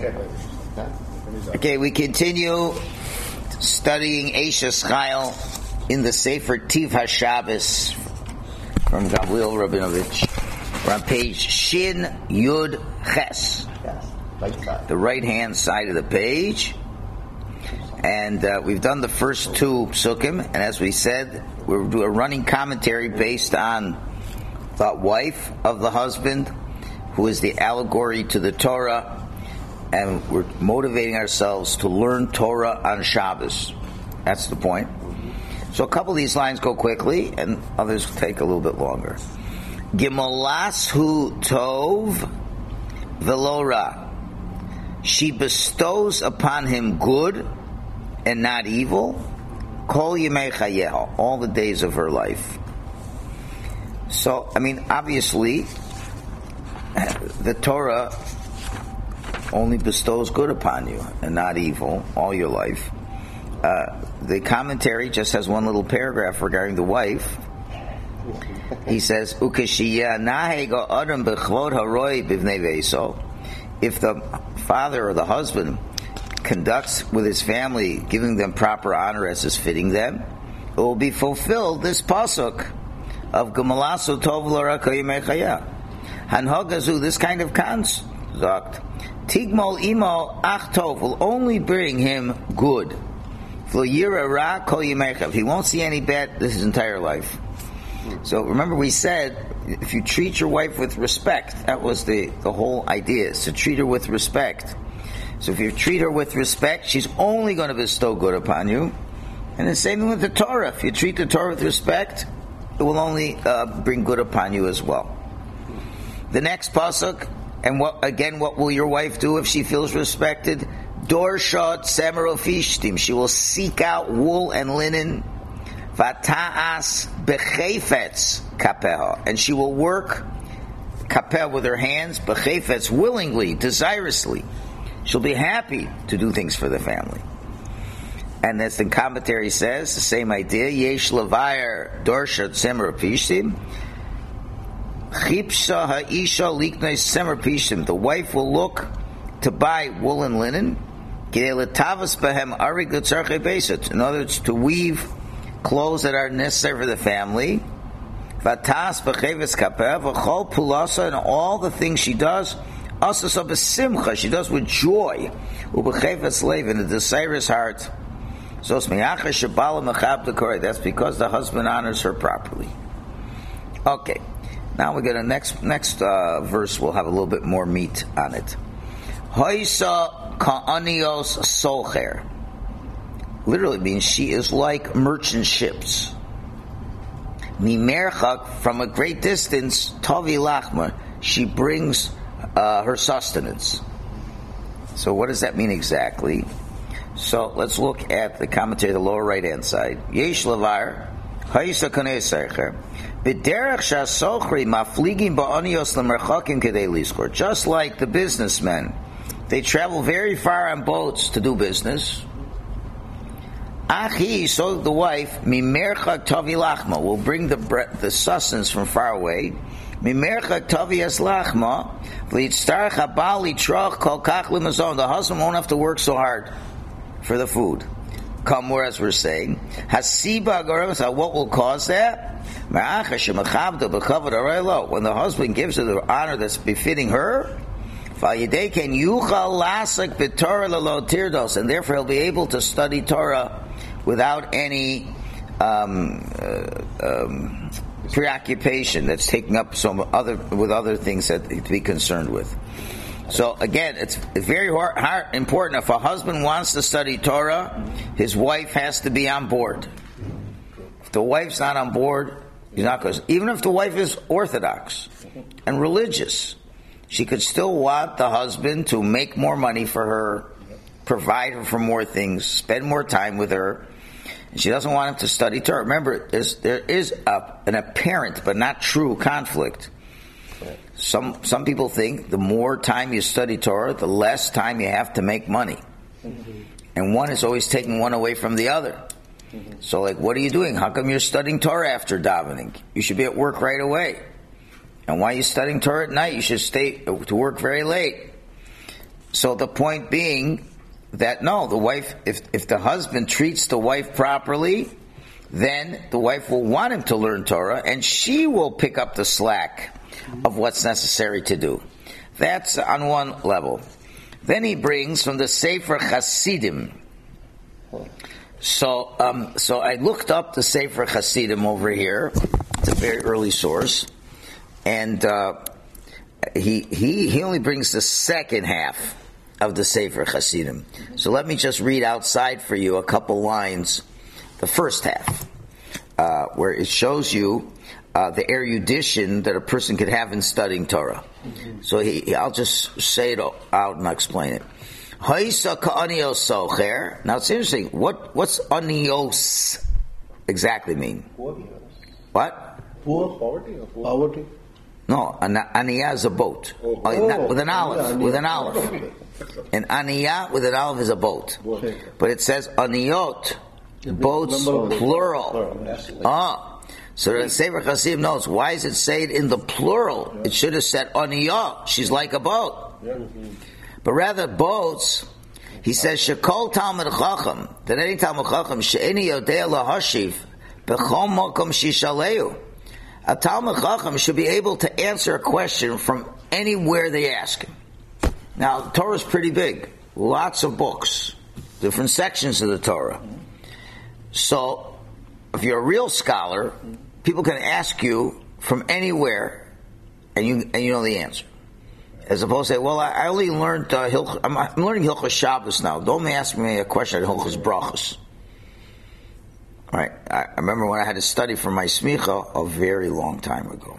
Okay, we continue studying Eishes Chayil in the Sefer Tiv HaShabbos from Gabriel Rabinovich. We're on page Shin Yud Ches, the right-hand side of the page. And we've done the first two psukim, and as we said, we'll do a running commentary based on the wife of the husband, who is the allegory to the Torah, and we're motivating ourselves to learn Torah on Shabbos. That's the point. So a couple of these lines go quickly, and others take a little bit longer. Gimelashu tov velo ra. She bestows upon him good and not evil, kol yemei chayeha, all the days of her life. So, I mean, obviously, the Torah only bestows good upon you and not evil all your life. The commentary just has one little paragraph regarding the wife. He says, if the father or the husband conducts with his family, giving them proper honor as is fitting them, it will be fulfilled, this pasuk of Gemalasu Tov L'Ra Kayimei Chaya. Hanhogazu, this kind of conduct, Tigmol Imo Ach Tov, will only bring him good. V'yira Ra Kol Yimei Chaya. He won't see any bad this his entire life. So remember we said, if you treat your wife with respect, that was the whole idea, is to treat her with respect. So if you treat her with respect, she's only going to bestow good upon you. And the same thing with the Torah. If you treat the Torah with respect, it will only bring good upon you as well. The next pasuk, and what will your wife do if she feels respected? Dorshot semerofishtim. She will seek out wool and linen. Vata'as bechefetz kapeha. And she will work kapeh with her hands, bechefetz, willingly, desiriously. She'll be happy to do things for the family. And as the commentary says, the same idea, Yesh Levayar Dorshat Semer Pishtim, Chipsha Ha'isha Liknei Semer Pishtim. The wife will look to buy wool and linen, in other words, to weave clothes that are necessary for the family, Vatas Becheves Kapeh, V'chol Pulasa, and all the things she does, she does with joy, in a desirous heart. That's because the husband honors her properly. Okay, now we get a next verse. We'll have a little bit more meat on it. Hoisa ka'anios socher literally means she is like merchant ships. Mimerchak, from a great distance, tavi lachma, she brings her sustenance. So what does that mean exactly? So let's look at the commentary, the lower right hand side. Yesh levar ha'isa kanei secher b'derech shasochri mafligim ba'anios lemerchakim kedei liskor. Just like the businessmen, they travel very far on boats to do business. Achi, so the wife, mimerchak tavi lachma, will bring the sustenance from far away. Mimerchak tavias lachma v'yitztarach habal yitroch kol kach limazon. The husband won't have to work so hard for the food. Come more, as we're saying. Hasiba garim. What will cause that? When the husband gives her the honor that's befitting her, and therefore he'll be able to study Torah without any preoccupation that's taking up with other things that to be concerned with. So again, it's very important. If a husband wants to study Torah, his wife has to be on board. If the wife's not on board, he's not going. Even if the wife is Orthodox and religious, she could still want the husband to make more money for her, provide her for more things, spend more time with her. And she doesn't want him to study Torah. Remember, there is an apparent but not true conflict. Some people think the more time you study Torah, the less time you have to make money. And one is always taking one away from the other. So like, what are you doing? How come you're studying Torah after davening? You should be at work right away. And why are you studying Torah at night? You should stay to work very late. So the point being that no, the wife, if the husband treats the wife properly, then the wife will want him to learn Torah, and she will pick up the slack of what's necessary to do. That's on one level. Then he brings from the Sefer Hasidim. So I looked up the Sefer Hasidim over here. It's a very early source, and he only brings the second half of the Sefer Hasidim. So let me just read outside for you a couple lines, the first half, where it shows you the erudition that a person could have in studying Torah. So I'll just say it out and I'll explain it. Now it's interesting. What's anios exactly mean? What? Poverty. No, aniyah is a boat. With an olive. With an olive. An aniyah with an olive is a boat. But it says aniyot, boats, plural. So the Sefer Hasidim knows, why does it say it in the plural? It should have said aniyah, she's like a boat. But rather boats, he says, Shekol Talmud Chacham, that any Talmud Chacham, she'eni yodea lahashiv, b'chom mokom shishaleu. A Talmud Chacham should be able to answer a question from anywhere they ask him. Now, the Torah is pretty big. Lots of books. Different sections of the Torah. So, if you're a real scholar, people can ask you from anywhere, and you know the answer. As opposed to say, well, I only learned, I'm learning Hilchos Shabbos now. Don't ask me a question on Hilchos Brachos. Right? I remember when I had to study for my smicha a very long time ago.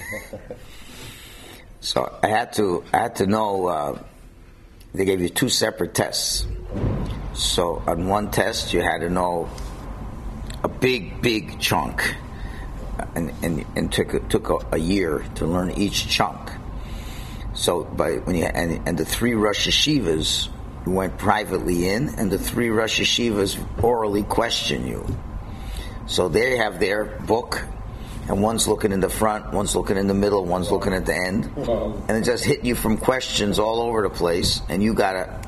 So I had to know, they gave you two separate tests. So on one test you had to know a big chunk, and took a year to learn each chunk. So the three Rosh Yeshivas went privately in, and the three Rosh Yeshivas orally question you. So they have their book, and one's looking in the front, one's looking in the middle, one's looking at the end, and it just hitting you from questions all over the place, and you gotta.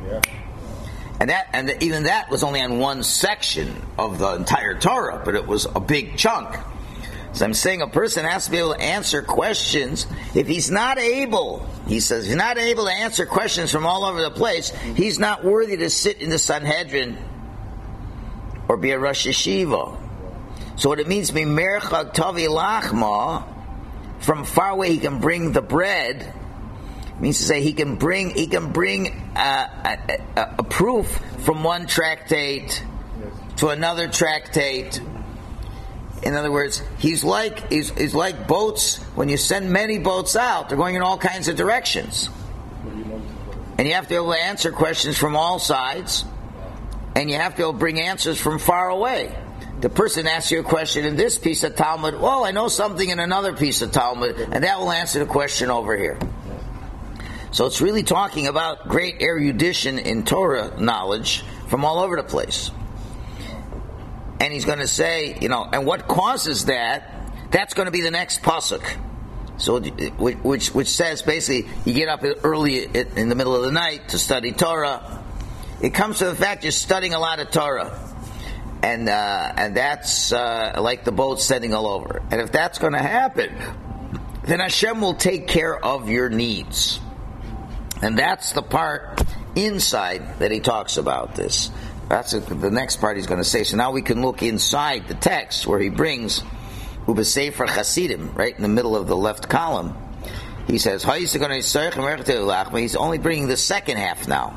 And even that was only on one section of the entire Torah, but it was a big chunk. So I'm saying a person has to be able to answer questions. If he's not able, he says, he's not able to answer questions from all over the place, he's not worthy to sit in the Sanhedrin or be a Rosh Yeshiva. So what it means, Mimerchag Tavi Lachma, from far away he can bring the bread. It means to say he can bring a proof from one tractate to another tractate. In other words, he's like boats. When you send many boats out, they're going in all kinds of directions, and you have to be able to answer questions from all sides, and you have to be able to bring answers from far away. The person asks you a question in this piece of Talmud, well, I know something in another piece of Talmud, and that will answer the question over here. So it's really talking about great erudition in Torah knowledge from all over the place. And he's going to say, and what causes that, that's going to be the next pasuk. So, which says basically, you get up early in the middle of the night to study Torah. It comes to the fact you're studying a lot of Torah. And that's like the boat sending all over. And if that's going to happen, then Hashem will take care of your needs. And that's the part inside that he talks about this. That's the next part he's going to say. So now we can look inside the text where he brings Ubesefer Hasidim, right in the middle of the left column. He says, he's only bringing the second half now.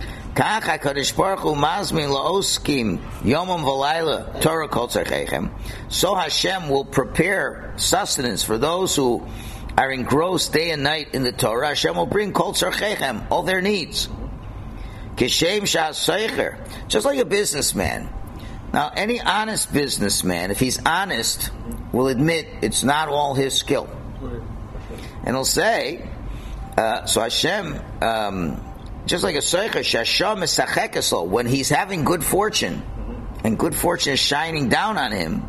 So Hashem will prepare sustenance for those who are engrossed day and night in the Torah. Hashem will bring kol tzarchechem, all their needs. Kishem sha'aseicher, just like a businessman. Now, any honest businessman, if he's honest, will admit it's not all his skill. And he'll say, so Hashem, just like a seicher, shasham esachekesol, when he's having good fortune, and good fortune is shining down on him,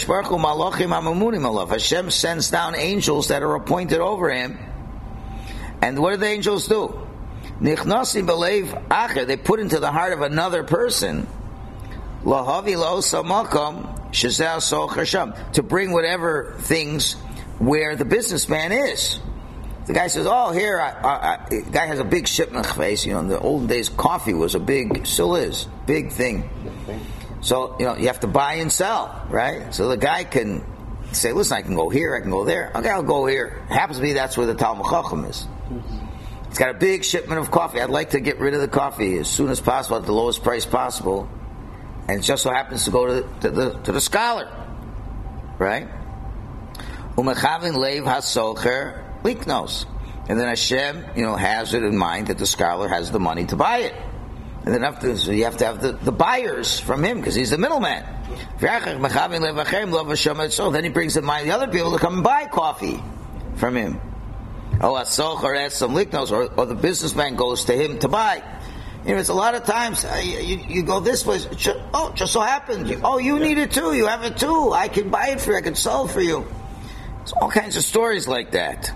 Hashem sends down angels that are appointed over him, And what do the angels do? Nichnasim b'leiv acher. They put into the heart of another person. Lahavi la'osa makom shezeh socher sham. To bring whatever things where the businessman is. The guy says, "Oh, here, the guy has a big shipment face. In the olden days, coffee was still is, big thing. So, you have to buy and sell, right? So the guy can say, listen, I can go here, I can go there. Okay, I'll go here. Happens to be that's where the Talmud Chacham is. It's got a big shipment of coffee. I'd like to get rid of the coffee as soon as possible at the lowest price possible. And it just so happens to go to the scholar, right? Umechavin leiv hasocher liknos. And then Hashem, has it in mind that the scholar has the money to buy it. And then so you have to have the buyers from him because he's the middleman. Then he brings in mind the other people to come and buy coffee from him. Or the businessman goes to him to buy. It's a lot of times you go this place. Oh, just so happened. You need it too. You have it too. I can buy it for you. I can sell it for you. There's all kinds of stories like that.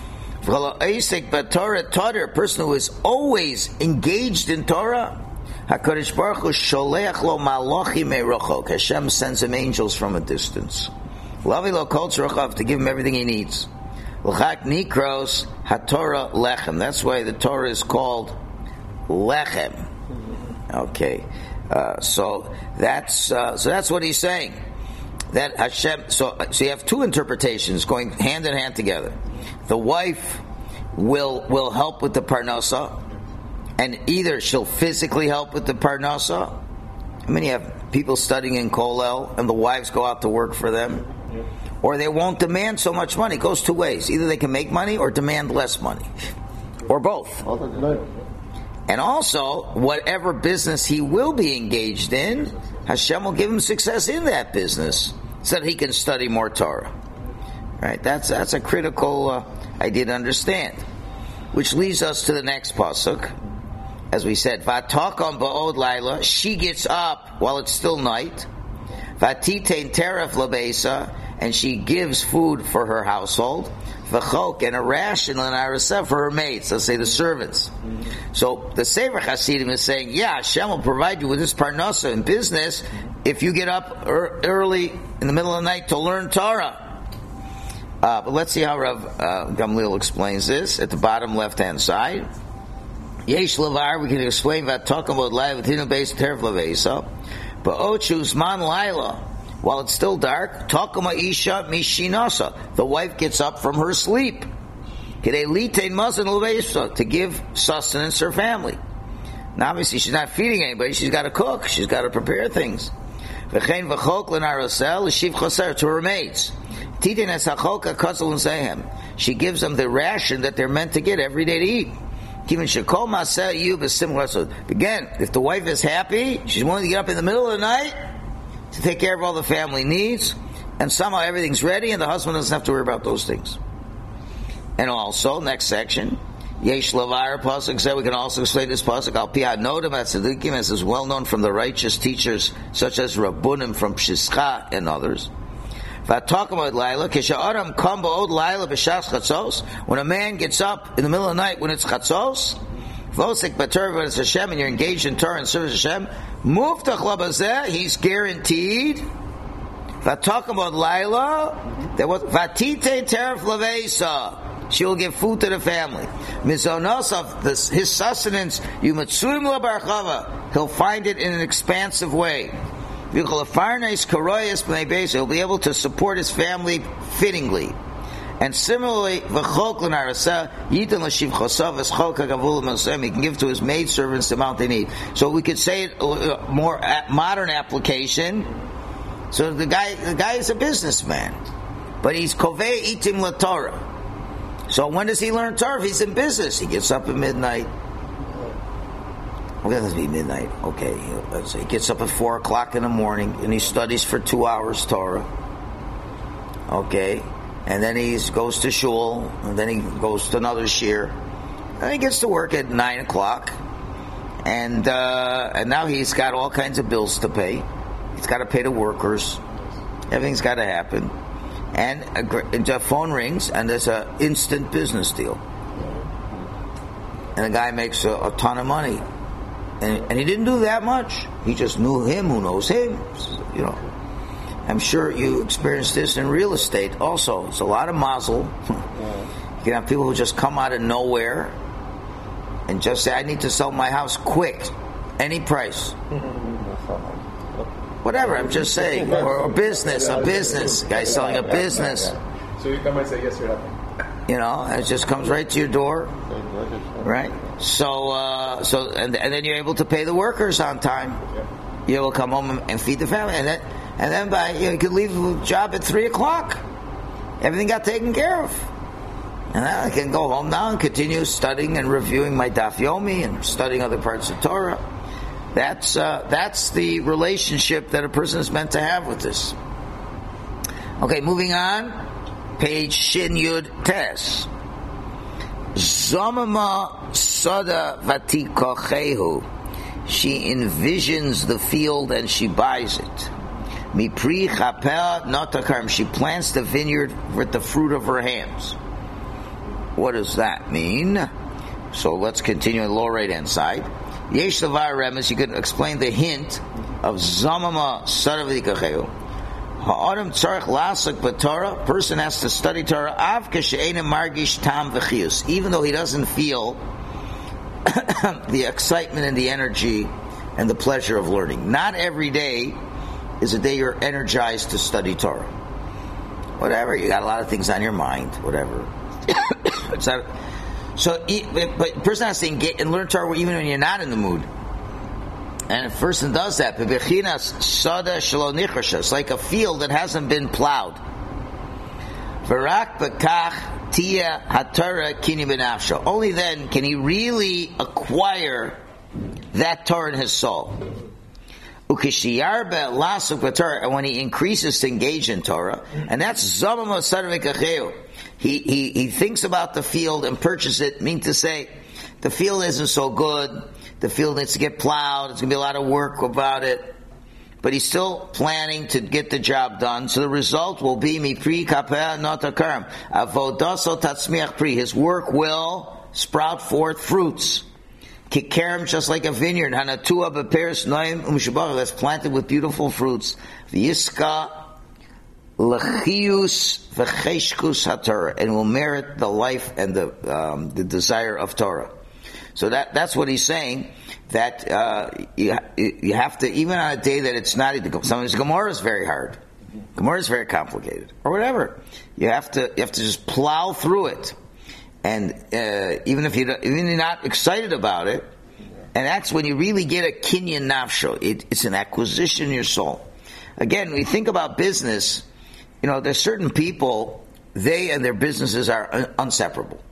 A person who is always engaged in Torah, HaKadosh Baruch Hu sholeach lo malachim me'rochok. Hashem sends him angels from a distance. Lavi lo kol tzrochav, to give him everything he needs. L'chak nikros haTorah lechem. That's why the Torah is called lechem. Okay, so that's what he's saying. That Hashem. So you have two interpretations going hand in hand together. The wife will help with the parnasa, and either she'll physically help with the parnasa. You have people studying in Kollel, and the wives go out to work for them, or they won't demand so much money. It goes two ways: either they can make money or demand less money, or both. And also, whatever business he will be engaged in, Hashem will give him success in that business, so that he can study more Torah. Right? That's a critical idea to understand. Which leads us to the next pasuk. As we said, V'atakam ba'od laila, she gets up while it's still night. V'atitein teref labeisa, and she gives food for her household. V'chok, and a ration l'naraseh for her maids, let's say the servants. So the Sefer Hasidim is saying, Hashem will provide you with this parnasa in business if you get up early in the middle of the night to learn Torah. But let's see how Rav Gamliel explains this at the bottom left-hand side. Yesh levar, we can explain that talking about live with base terf leveisa. But ochus man laila, while it's still dark, takama isha mishinasa. The wife gets up from her sleep. To give sustenance to her family. Now obviously she's not feeding anybody, she's got to cook, she's got to prepare things. To her maids. She gives them the ration that they're meant to get every day to eat. Again, if the wife is happy, she's willing to get up in the middle of the night to take care of all the family needs, and somehow everything's ready and the husband doesn't have to worry about those things. And also, next section, Yesh Lavar pasuk said we can also explain this pasuk al pi hanodim atzadikim, as is well known from the righteous teachers such as Rabbunim from Pshischa and others. V'atakam laila kisha'aram kam ba'od laila b'shas chatzos. When a man gets up in the middle of the night when it's chatzos, v'osek b'Torah v'es Hashem, and you're engaged in Torah and service Hashem, muftach labazeh, he's guaranteed. V'atakam laila, there was v'atite teref leveisa. She will give food to the family. Mizonos of his sustenance, he'll find it in an expansive way. He'll be able to support his family fittingly. And similarly, he can give to his maidservants the amount they need. So we could say it more modern application. So the guy is a businessman, but he's kovei itim laTorah. So when does he learn Torah? If he's in business, he gets up at midnight. Okay, let's be midnight. Okay, let's say he gets up at 4 o'clock in the morning and he studies for 2 hours Torah. Okay, and then he goes to shul, and then he goes to another shir, and he gets to work at 9 o'clock, and now he's got all kinds of bills to pay. He's got to pay the workers. Everything's got to happen. And the phone rings, and there's an instant business deal. and the guy makes a ton of money. And he didn't do that much. He just knew him who knows him. You know, I'm sure you experienced this in real estate also. It's a lot of mazel. You can have people who just come out of nowhere and just say, I need to sell my house quick. Any price. Whatever, I'm just saying. Or a business. Guy's selling a business. So you come and say, yes, you're happy. You know, it just comes right to your door. Right? So and then you're able to pay the workers on time. You're able to come home and feed the family. And then by, you could leave the job at 3:00. Everything got taken care of. And then I can go home now and continue studying and reviewing my Daf Yomi and studying other parts of Torah. That's the relationship that a person is meant to have with this. Okay, moving on. Page Shin Yud Tes. Zamama Sada Vatikochehu. She envisions the field and she buys it. Mipri Chapel Notakarm. She plants the vineyard with the fruit of her hands. What does that mean? So let's continue on the lower right hand side. Yesh Levar Remes, you can explain the hint of Zamama Sada Vatikochehu. Ha'adam tzarich lasak b'Torah. Person has to study Torah. Av k'she'enim margish tam v'chius. Even though he doesn't feel the excitement and the energy and the pleasure of learning. Not every day is a day you're energized to study Torah. Whatever, you got a lot of things on your mind. Whatever. But a person has to engage and learn Torah even when you're not in the mood. And a person does that. It's like a field that hasn't been plowed. Only then can he really acquire that Torah in his soul. And when he increases to engage in Torah, and that's he thinks about the field and purchases it, meaning to say, the field isn't so good. The field needs to get plowed. It's going to be a lot of work about it. But he's still planning to get the job done. So the result will be mipri kapeh notakarm. Avodaso tatzmiach pri. His work will sprout forth fruits. Kikerem, just like a vineyard. Hanatua beperes noim umshabach. That's planted with beautiful fruits. V'yiska lechius v'cheshkus haTorah. And will merit the life and the desire of Torah. So that's what he's saying, that you have to, even on a day that it's not, sometimes Gemara is very hard. Gemara is very complicated. Or whatever. You have to just plow through it. And even if you're not excited about it, and that's when you really get a kinyan nafsho. It's an acquisition in your soul. Again, when you think about business, there's certain people, they and their businesses are inseparable.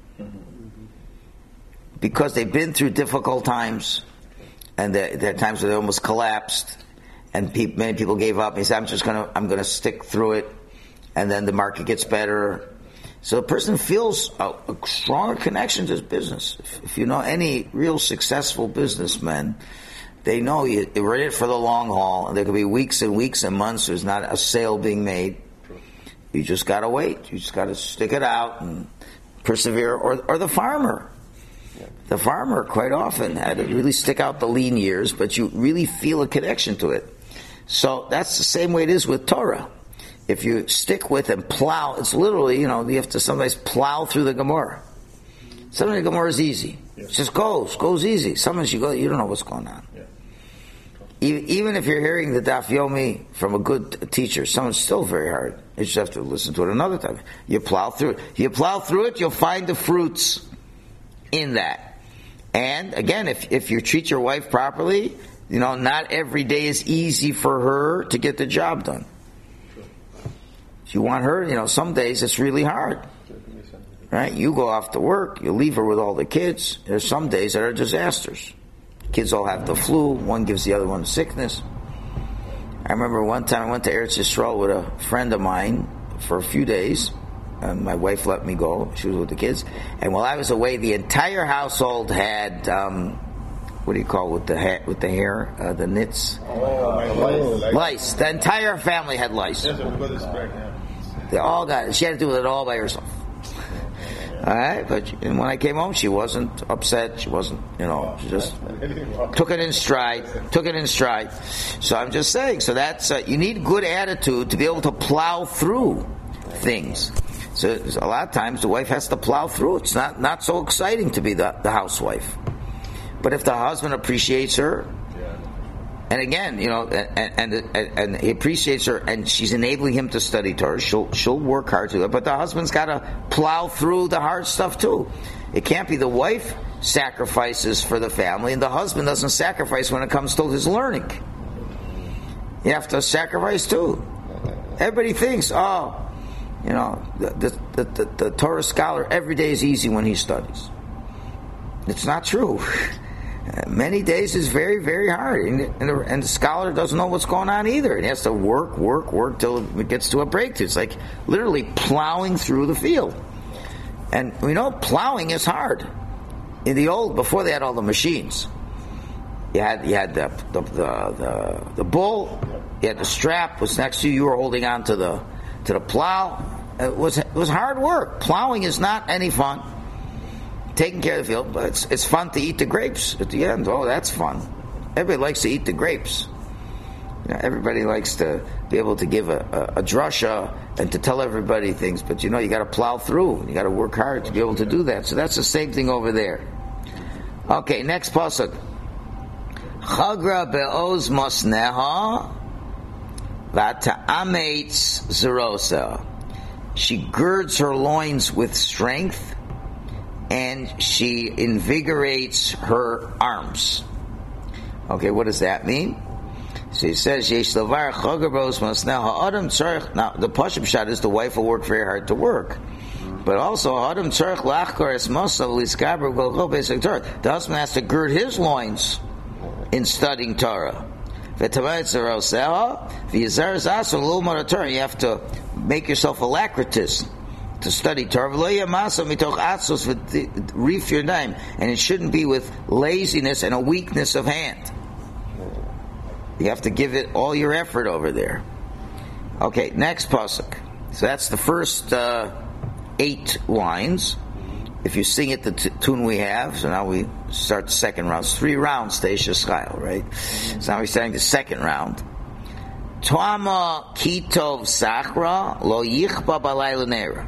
Because they've been through difficult times, and there are times where they almost collapsed, and many people gave up. He said, I'm going to stick through it, and then the market gets better. So the person feels a stronger connection to his business. If you know any real successful businessmen, they know you're in it for the long haul, and there could be weeks and weeks and months there's not a sale being made. You just got to wait. You just got to stick it out and persevere. Or the farmer. The farmer quite often had to really stick out the lean years, but you really feel a connection to it. So that's the same way it is with Torah. If you stick with and plow, it's literally, you have to sometimes plow through the Gemara. Sometimes the Gemara is easy. It just goes easy. Sometimes you don't know what's going on. Even if you're hearing the Daf Yomi from a good teacher, someone's still very hard. You just have to listen to it another time. You plow through it. You'll find the fruits in that. And again, if you treat your wife properly, not every day is easy for her to get the job done. If you want her, some days it's really hard. Right? You go off to work, you leave her with all the kids. There's some days that are disasters. Kids all have the flu, one gives the other one sickness. I remember one time I went to Eretz Yisrael with a friend of mine for a few days. And my wife let me go. She was with the kids. And while I was away, the entire household had, what do you call it with the hair? The nits? Lice. The entire family had lice. They all got it. She had to do it all by herself. Alright, and when I came home, she wasn't upset. She wasn't, she just took it in stride. So I'm just saying, so that's, you need good attitude to be able to plow through things. So a lot of times the wife has to plow through. It's not so exciting to be the housewife. But if the husband appreciates her, and again, and he appreciates her, and she's enabling him to study Torah, she'll work hard to it. But the husband's got to plow through the hard stuff too. It can't be the wife sacrifices for the family, and the husband doesn't sacrifice when it comes to his learning. You have to sacrifice too. Everybody thinks, the Torah scholar every day is easy when he studies. It's not true. Many days is very, very hard, and the scholar doesn't know what's going on either. And he has to work till it gets to a breakthrough. It's like literally plowing through the field. And we know plowing is hard. In the before they had all the machines, you had the bull, you had the strap was next to you. You were holding on to the plow. It was hard work. Plowing is not any fun. Taking care of the field, but it's fun to eat the grapes at the end. Oh, that's fun. Everybody likes to eat the grapes. Everybody likes to be able to give a drasha and to tell everybody things, but you got to plow through. You got to work hard to be able to do that. So that's the same thing over there. Okay, next pasuk. Chagra be'oz mosneha v'ta'ametz zerosa. She girds her loins with strength, and she invigorates her arms. Okay, what does that mean? So he says, Yesh lavar chagarbos masneh ha'adam tzarich. Now, the pashut shot is the wife will work very hard to work. But also, ha'adam tzarich lachkar es mosav liskaber golchol basic Torah. The husband has to gird his loins in studying Torah. V'tamayet zeroseha v'yizar zason l'ilmod Torah. You have to make yourself alacritous to study Torah, and it shouldn't be with laziness and a weakness of hand. You have to give it all your effort over there. Okay, next pasuk. So that's the first 8 lines. If you sing it the tune we have, so now we start the second round. It's 3 rounds, Teisha Schayil, right? So now we're starting the second round. Tama kitov sachra lo yichba balayla nera.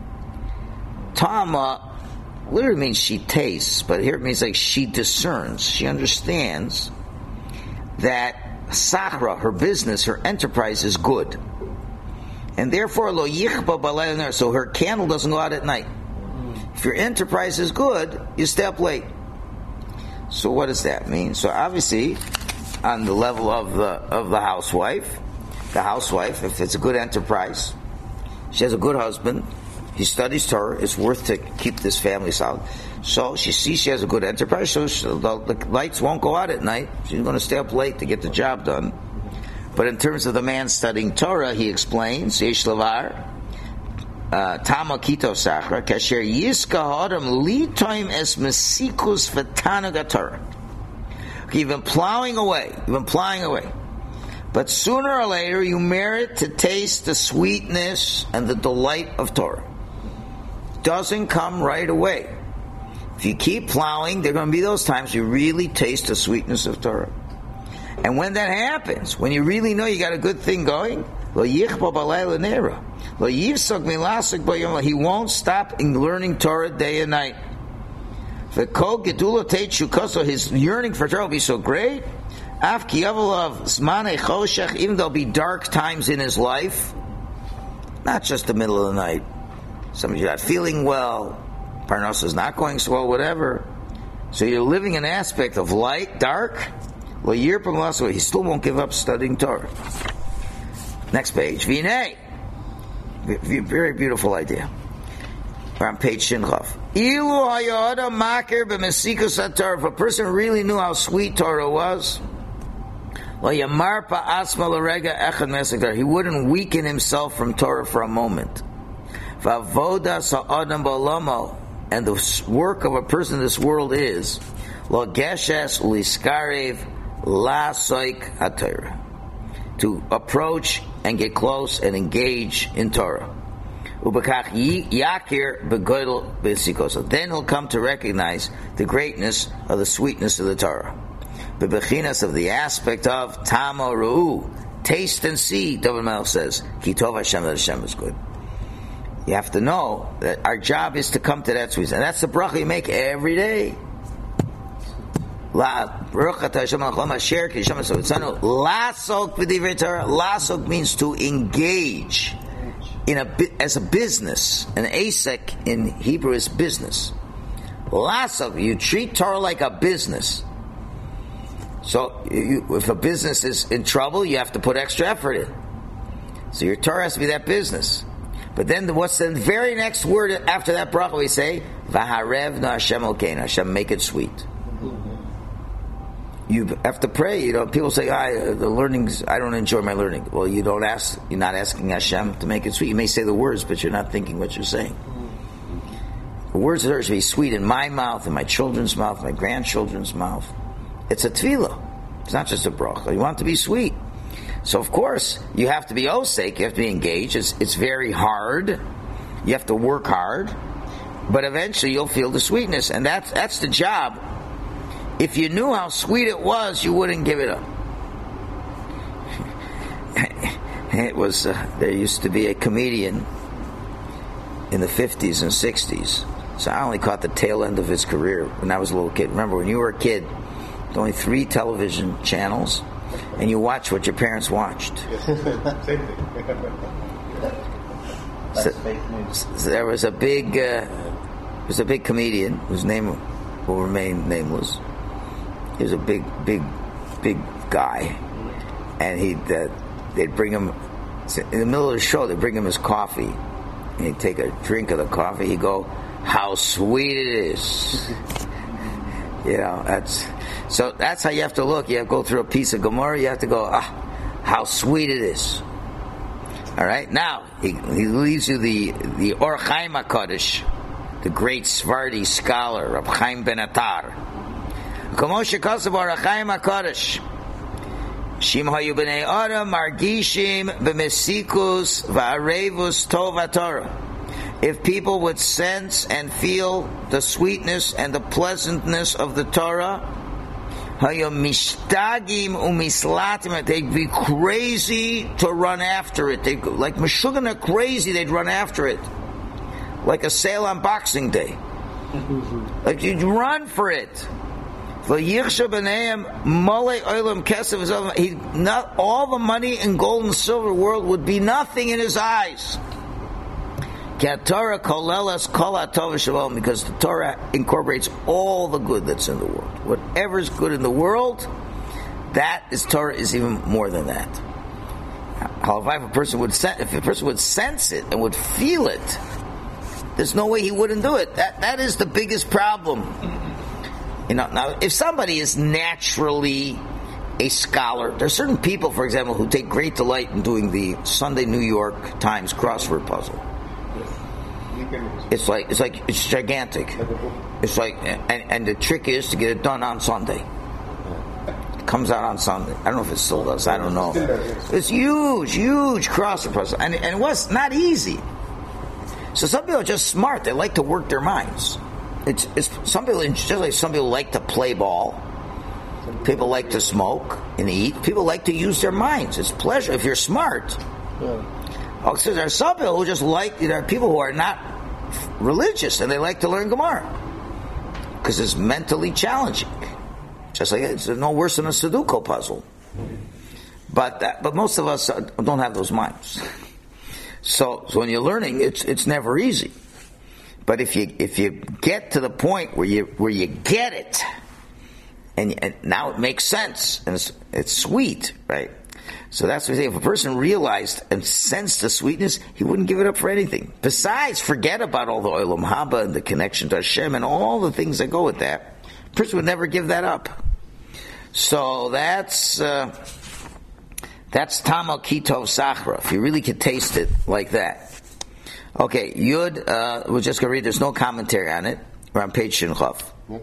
Tama literally means she tastes, but here it means like she discerns. She understands that Sachra, her business, her enterprise is good. And therefore, lo yichba balayla nera, so her candle doesn't go out at night. If your enterprise is good, you stay up late. So what does that mean? So obviously, on the level of the housewife, if it's a good enterprise, she has a good husband, he studies Torah, it's worth to keep this family solid. So she sees she has a good enterprise, so the lights won't go out at night. She's going to stay up late to get the job done. But in terms of the man studying Torah, he explains, Yesh lavar, Tama kito sachra, kasher yiska ha'adam litoim es mesikus v'tanug Torah. You've been plowing away. But sooner or later, you merit to taste the sweetness and the delight of Torah. Doesn't come right away. If you keep plowing, there are going to be those times you really taste the sweetness of Torah. And when that happens, when you really know you got a good thing going, lo yichba balayla nera, lo yifsok milasik b'yom, he won't stop in learning Torah day and night. V'kol gedula teitzukaso, his yearning for Torah will be so great. Af ki yavolav zmanei choshech, even there'll be dark times in his life, not just the middle of the night. Somebody's not feeling well, Parnas is not going so well, whatever. So you're living an aspect of light, dark. Well, he still won't give up studying Torah. Next page. Vinay. Very beautiful idea. We're on page Shinchav. Ilu hayada makir b'mesikus haTorah. If a person really knew how sweet Torah was, he wouldn't weaken himself from Torah for a moment. And the work of a person in this world is to approach and get close and engage in Torah. Then he'll come to recognize the greatness of the sweetness of the Torah. The bechinas of the aspect of Tamo Ru'u. Taste and see, David Melech says, Ki Tov Hashem, that Hashem is good. You have to know that our job is to come to that sweetness. And that's the bracha you make every day. Lasok means to engage as a business. An asek in Hebrew is business. Lasok, you treat Torah like a business. So if a business is in trouble, you have to put extra effort in. So your Torah has to be that business. But then what's the very next word after that bracha? We say, V'harev na Hashem Elokeinu. Hashem, make it sweet. You have to pray. People say, the learnings, I don't enjoy my learning. Well, you're not asking Hashem to make it sweet. You may say the words, but you're not thinking what you're saying. The words are to be sweet in my mouth, in my children's mouth, my grandchildren's mouth. It's a tefillah. It's not just a bracha. You want it to be sweet. So, of course, you have to be osek. You have to be engaged. It's very hard. You have to work hard. But eventually you'll feel the sweetness. And that's the job. If you knew how sweet it was, you wouldn't give it up. It was, there used to be a comedian in the 50s and 60s. So I only caught the tail end of his career when I was a little kid. Remember, when you were a kid, there were only 3 television channels, and you watched what your parents watched. Same thing. So there was a big comedian whose name will remain nameless. He was a big guy, and they'd bring him in the middle of the show. They'd bring him his coffee, and he'd take a drink of the coffee. He'd go, "How sweet it is!" That's how you have to look. You have to go through a piece of Gemara. You have to go, how sweet it is. All right. Now he leaves you the Or Chaim HaKadosh, the great Sephardi scholar, Rab Chaim Ben Attar. Kamoshe Kasav Or Chaim HaKadosh. Shim hayu b'nei Adam margishim b'mesikus v'arevus tov haTorah. If people would sense and feel the sweetness and the pleasantness of the Torah, hayu mishtagim umislatim, they'd be crazy to run after it. They like Meshuggah crazy, they'd run after it, like a sale on Boxing Day. Like you'd run for it. All the money in gold and silver world would be nothing in his eyes. Because the Torah incorporates all the good that's in the world. Whatever's good in the world, Torah is even more than that. However, if a person would sense it and would feel it, there's no way he wouldn't do it. That is the biggest problem. Now, if somebody is naturally a scholar, there are certain people, for example, who take great delight in doing the Sunday New York Times crossword puzzle. It's gigantic. It's like, and the trick is to get it done on Sunday. It comes out on Sunday. I don't know if it still does. I don't know. It's huge crossword puzzle, and it was not easy. So some people are just smart. They like to work their minds. Some people like to play ball. People like to smoke and eat. People like to use their minds. It's pleasure if you're smart. So there are some people who just there are people who are not religious and they like to learn Gemara because it's mentally challenging. Just like it's no worse than a Sudoku puzzle. But most of us don't have those minds. So when you're learning, it's never easy. But if you get to the point where you get it, and now it makes sense and it's sweet, right? So that's what we say. If a person realized and sensed the sweetness, he wouldn't give it up for anything. Besides, forget about all the Olam Haba and the connection to Hashem and all the things that go with that. A person would never give that up. So that's Tamal Kitov Sachra. If you really could taste it like that. Okay, Yud, we're just going to read, there's no commentary on it. We're on page Shinchov.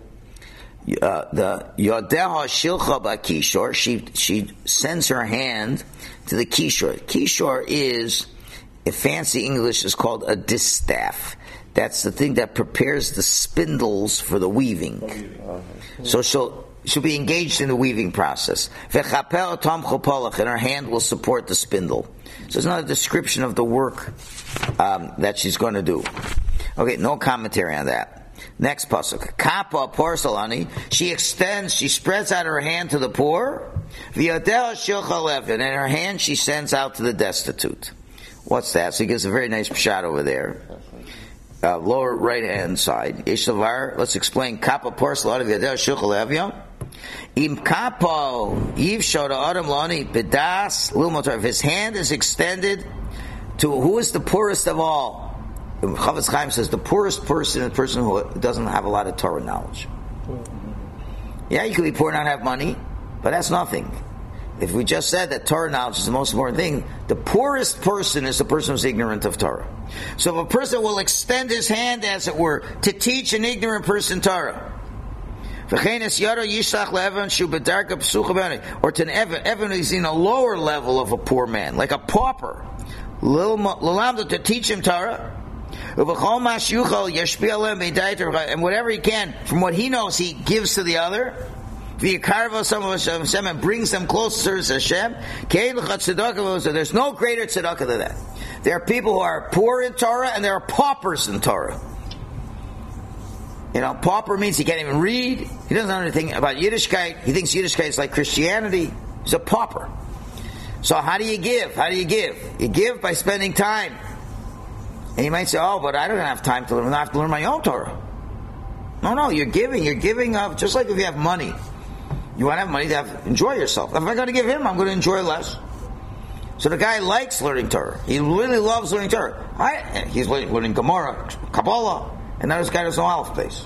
The Yodeha Shilcha B'Kishor, she sends her hand to the Kishor. Kishor is in fancy English is called a distaff. That's the thing that prepares the spindles for the weaving. So she'll be engaged in the weaving process. And her hand will support the spindle. So it's not a description of the work that she's going to do. Okay, no commentary on that. Next pasuk. Kappa porcelani. She spreads out her hand to the poor. And in her hand she sends out to the destitute. What's that? So he gives a very nice pshat over there. Lower right hand side. Let's explain. Kappa porcelani v'yadeh shilcha Im kapo yivsho adam lani bedas lilmotar. If his hand is extended to who is the poorest of all. Chavetz Chaim says the poorest person is the person who doesn't have a lot of Torah knowledge. Yeah, you could be poor and not have money, but that's nothing. If we just said that Torah knowledge is the most important thing, the poorest person is the person who's ignorant of Torah. So if a person will extend his hand, as it were, to teach an ignorant person Torah, or to an Evan is in a lower level of a poor man, like a pauper, to teach him Torah, and whatever he can, from what he knows, he gives to the other. And brings them closer to Hashem. There's no greater tzedakah than that. There are people who are poor in Torah and there are paupers in Torah. Pauper means he can't even read. He doesn't know anything about Yiddishkeit. He thinks Yiddishkeit is like Christianity. He's a pauper. So how do you give? You give by spending time. And you might say, oh, but I don't have time to learn. I have to learn my own Torah. No, you're giving. You're giving up. Just like if you have money. You want to have money to enjoy yourself. If I'm going to give him, I'm going to enjoy less. So the guy likes learning Torah. He really loves learning Torah. He's learning Gemara, Kabbalah, and now this guy doesn't know Aleph Beis.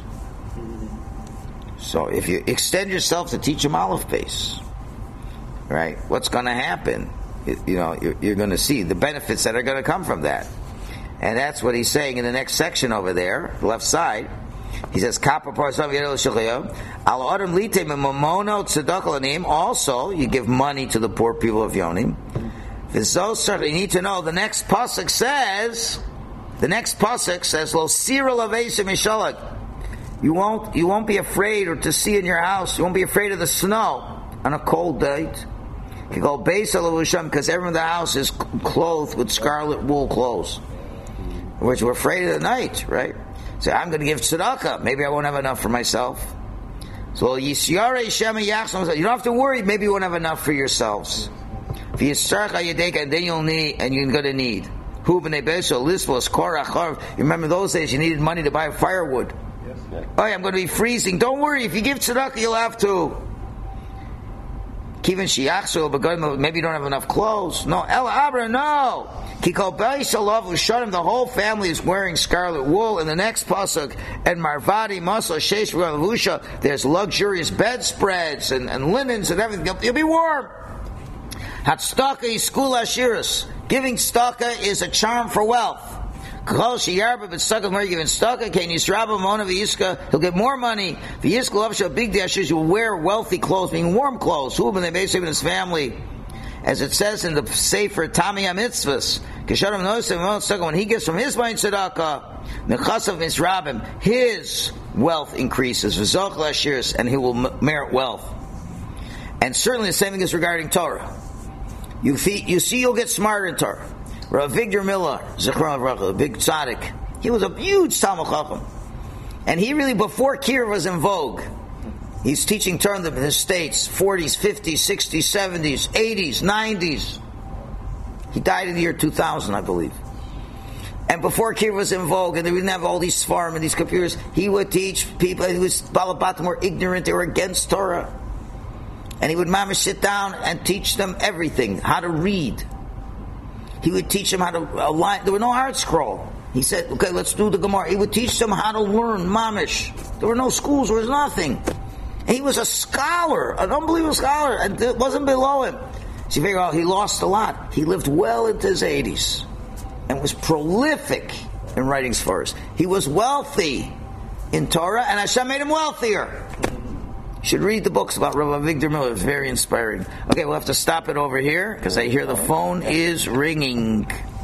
So if you extend yourself to teach him Aleph Beis, right, what's going to happen? You're going to see the benefits that are going to come from that. And that's what he's saying in the next section over there, left side. He says, also, you give money to the poor people of Yonim. You need to know, the next pasuk says, Lo sira lavesa mishalag. You won't be afraid or to see in your house, you won't be afraid of the snow on a cold day. You go because everyone in the house is clothed with scarlet wool clothes. Which we're afraid of the night, right? So I'm going to give tzedakah. Maybe I won't have enough for myself. So you don't have to worry. Maybe you won't have enough for yourselves. And then you'll need, and you're going to need. You remember those days you needed money to buy firewood. Yes. Oh, I'm going to be freezing. Don't worry. If you give tzedakah, you'll have to. Maybe you don't have enough clothes. No, no. The whole family is wearing scarlet wool. In the next pasuk, and Marvadi Masla Shesh Vusha, there's luxurious bedspreads and linens and everything. You'll be warm. Hatstaka is skul ashiras. Giving staka is a charm for wealth. He'll get more money. Big dashes, you'll wear wealthy clothes, meaning warm clothes. When they in his family, as it says in the Sefer Tami HaMitzvahs, when he gives from his mind tzedakah, his wealth increases, and he will merit wealth. And certainly the same thing is regarding Torah. You see, you'll get smarter in Torah. Rav Victor Miller, Zichron Avracha, a big tzaddik, he was a huge Talmid Chacham. And he really, before Kiruv was in vogue, he's teaching Torah in the States, 40s, 50s, 60s, 70s, 80s, 90s. He died in the year 2000, I believe. And before Kiruv was in vogue, and they didn't have all these Sfarim and these computers, he would teach people who was Balabatim were ignorant, they were against Torah. And he would mamish sit down and teach them everything, how to read. He would teach them how to align. There were no hard scroll. He said, okay, let's do the Gemara. He would teach them how to learn mamish. There were no schools, there was nothing. And he was a scholar, an unbelievable scholar, and it wasn't below him. So you figure out he lost a lot. He lived well into his 80s and was prolific in writing Sfaris. He was wealthy in Torah, and Hashem made him wealthier. You should read the books about Rabbi Victor Miller. It's very inspiring. Okay, we'll have to stop it over here because I hear the phone is ringing.